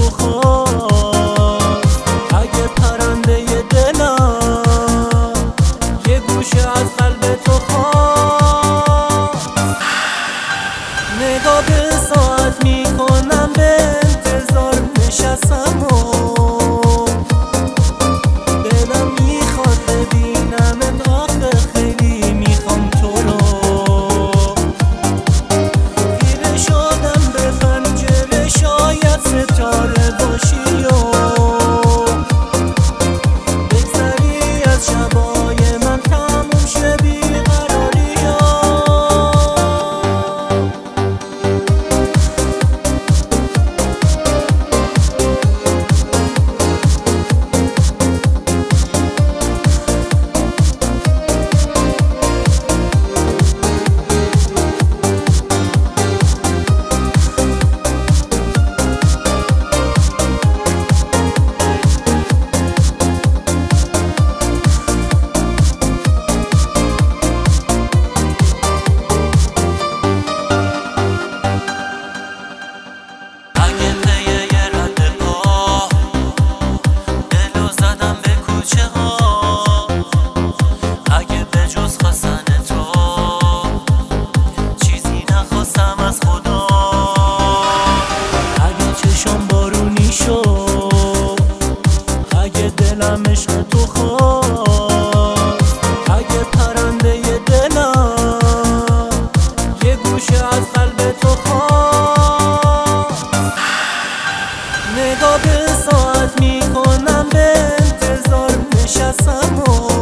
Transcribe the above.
تو خواست. اگه پرنده دلم یه گوشه از قلب تو خواست. نگاه به ساعت میکنم به انتظار نشستم و دلم میخواد ببینمت، آخه خیلی میخوام تو رو. خیره شدم به پنجره، شاید ستاره باشی و بگذری از شبای من، تموم شه بیقراری ها. اگه دلم عشق تو خواست، اگه پرنده دلم یه گوشه از قلب تو خواست. نگاه به ساعت میکنم به انتظار نشستم و